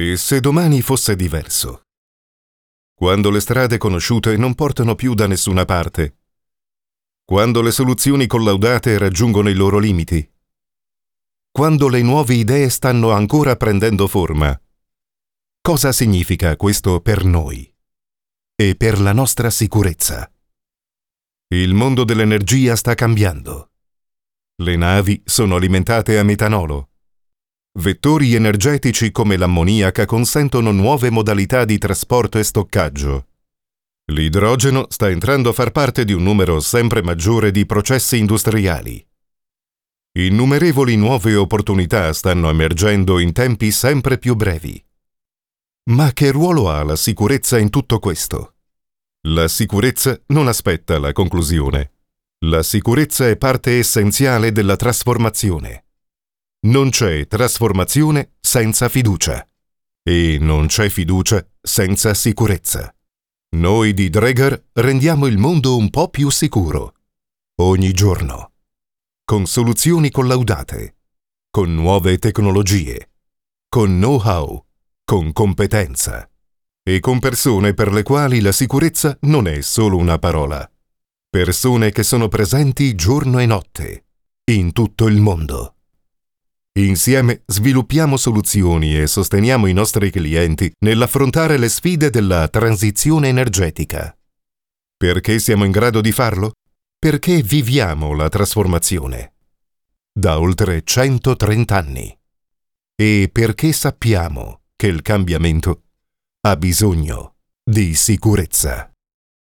E se domani fosse diverso? Quando le strade conosciute non portano più da nessuna parte? Quando le soluzioni collaudate raggiungono i loro limiti? Quando le nuove idee stanno ancora prendendo forma? Cosa significa questo per noi? E per la nostra sicurezza? Il mondo dell'energia sta cambiando. Le navi sono alimentate a metanolo. Vettori energetici come l'ammoniaca consentono nuove modalità di trasporto e stoccaggio. L'idrogeno sta entrando a far parte di un numero sempre maggiore di processi industriali. Innumerevoli nuove opportunità stanno emergendo in tempi sempre più brevi. Ma che ruolo ha la sicurezza in tutto questo? La sicurezza non aspetta la conclusione. La sicurezza è parte essenziale della trasformazione. Non c'è trasformazione senza fiducia. E non c'è fiducia senza sicurezza. Noi di Dräger rendiamo il mondo un po' più sicuro. Ogni giorno. Con soluzioni collaudate. Con nuove tecnologie. Con know-how. Con competenza. E con persone per le quali la sicurezza non è solo una parola. Persone che sono presenti giorno e notte. In tutto il mondo. Insieme sviluppiamo soluzioni e sosteniamo i nostri clienti nell'affrontare le sfide della transizione energetica. Perché siamo in grado di farlo? Perché viviamo la trasformazione. Da oltre 130 anni. E perché sappiamo che il cambiamento ha bisogno di sicurezza.